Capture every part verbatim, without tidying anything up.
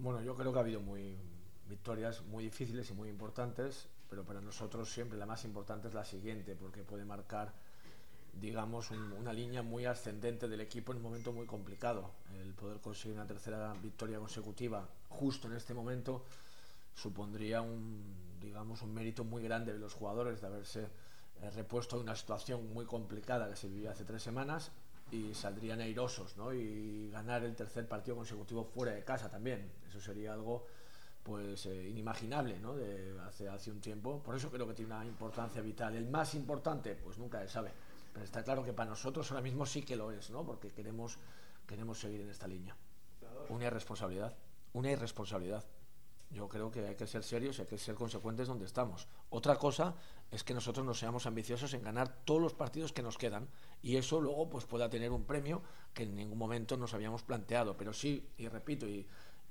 Bueno, yo creo que ha habido muy victorias muy difíciles y muy importantes, pero para nosotros siempre la más importante es la siguiente, porque puede marcar, digamos, un- una línea muy ascendente del equipo en un momento muy complicado. El poder conseguir una tercera victoria consecutiva justo en este momento supondría un, digamos, un mérito muy grande de los jugadores de haberse eh, repuesto de una situación muy complicada que se vivía hace tres semanas y saldrían airosos, ¿no? Y ganar el tercer partido consecutivo fuera de casa también. Eso sería algo pues eh, inimaginable, ¿no? De hace, hace un tiempo. Por eso creo que tiene una importancia vital. El más importante, pues nunca se sabe. Pero está claro que para nosotros ahora mismo sí que lo es, ¿no? Porque queremos, queremos seguir en esta línea. Una irresponsabilidad. Una irresponsabilidad. Yo creo que hay que ser serios y hay que ser consecuentes donde estamos. Otra cosa es que nosotros no seamos ambiciosos en ganar todos los partidos que nos quedan y eso luego pues pueda tener un premio que en ningún momento nos habíamos planteado. Pero sí, y repito, y,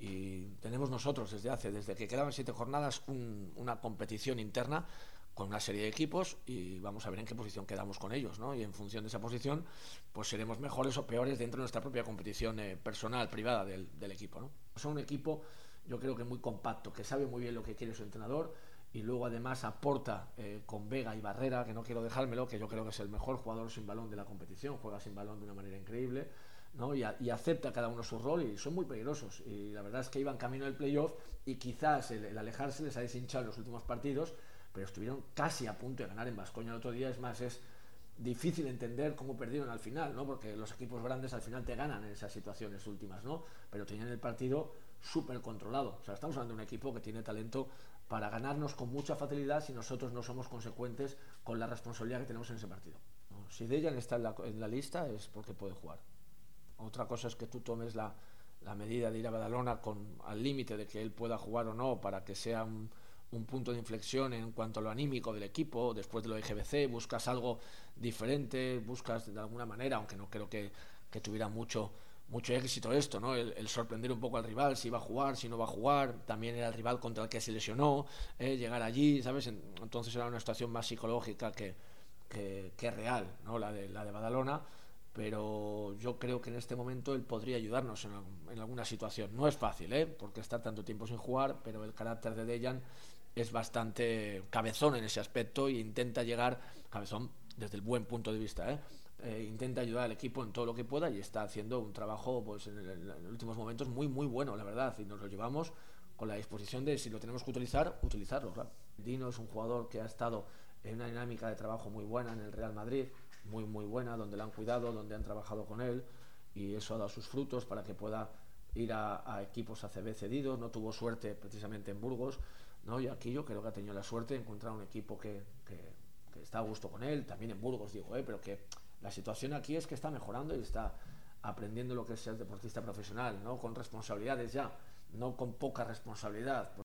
y tenemos nosotros desde hace, desde que quedaban siete jornadas, un, una competición interna con una serie de equipos y vamos a ver en qué posición quedamos con ellos, ¿no? Y en función de esa posición, pues seremos mejores o peores dentro de nuestra propia competición eh, personal, privada del, del equipo, ¿no? Son un equipo, yo creo que muy compacto, que sabe muy bien lo que quiere su entrenador y luego además aporta eh, con Vega y Barrera, que no quiero dejármelo, que yo creo que es el mejor jugador sin balón de la competición, juega sin balón de una manera increíble, ¿no? y, a, y acepta cada uno su rol y son muy peligrosos y la verdad es que iban camino del playoff y quizás el, el alejarse les ha deshinchado en los últimos partidos, pero estuvieron casi a punto de ganar en Baskonia el otro día. Es más, es difícil entender cómo perdieron al final, ¿no? Porque los equipos grandes al final te ganan en esas situaciones últimas, ¿no? Pero tenían el partido súper controlado. O sea, estamos hablando de un equipo que tiene talento para ganarnos con mucha facilidad si nosotros no somos consecuentes con la responsabilidad que tenemos en ese partido, ¿no? Si Dejan está en la, en la lista es porque puede jugar. Otra cosa es que tú tomes la, la medida de ir a Badalona con, al límite de que él pueda jugar o no para que sea un, un punto de inflexión en cuanto a lo anímico del equipo. Después de lo de G B C buscas algo diferente, buscas de alguna manera, aunque no creo que, que tuviera mucho mucho éxito esto, ¿no? El, el sorprender un poco al rival, si va a jugar, si no va a jugar. También era el rival contra el que se lesionó, eh, llegar allí, ¿sabes? Entonces era una situación más psicológica que, que, que real, ¿no? La de, la de Badalona. Pero yo creo que en este momento él podría ayudarnos en, en alguna situación. No es fácil, ¿eh? Porque está tanto tiempo sin jugar, pero el carácter de Dejan es bastante cabezón en ese aspecto e intenta llegar, cabezón desde el buen punto de vista, ¿eh? Eh, intenta ayudar al equipo en todo lo que pueda y está haciendo un trabajo pues en, el, en los últimos momentos muy muy bueno, la verdad, y nos lo llevamos con la disposición de, si lo tenemos que utilizar, utilizarlo, claro. Dino es un jugador que ha estado en una dinámica de trabajo muy buena en el Real Madrid, muy muy buena, donde le han cuidado, donde han trabajado con él y eso ha dado sus frutos para que pueda ir a, a equipos A C B cedidos. No tuvo suerte precisamente en Burgos, ¿no? Y aquí yo creo que ha tenido la suerte de encontrar un equipo que, que, que está a gusto con él, también en Burgos digo, ¿eh? Pero que la situación aquí es que está mejorando y está aprendiendo lo que es ser deportista profesional, ¿no? Con responsabilidades ya, no con poca responsabilidad.